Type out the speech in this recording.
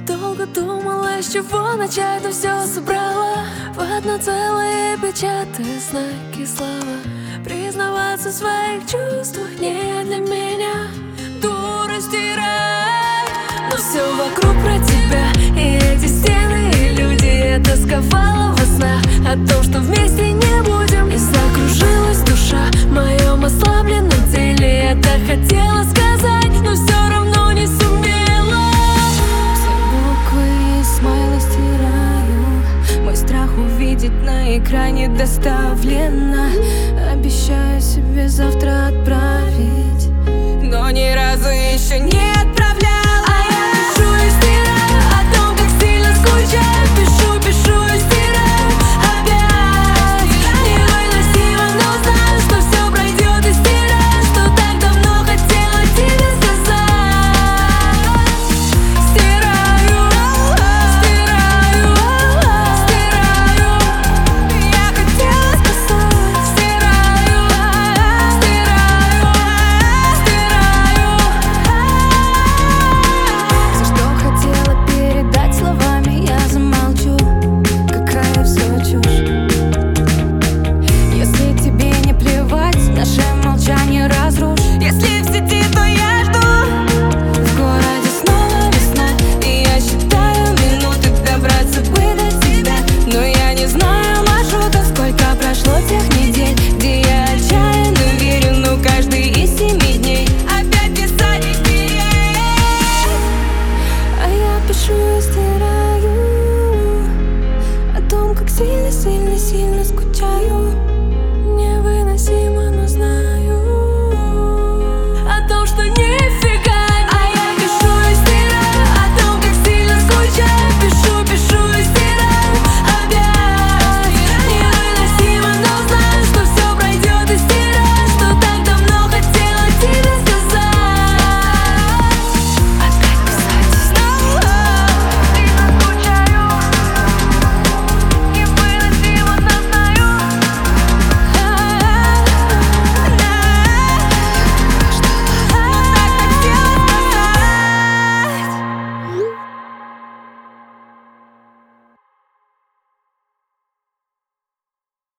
Долго думала, с чего начать, но все собрала в одно целое, печатая знаки слова. Признаваться в своих чувствах не для меня, дурости рай. Но все вокруг про тебя, и эти стены, и люди. Я тосковала во снах о том, что вместе не будем. И закружилась душа в моем ослабленном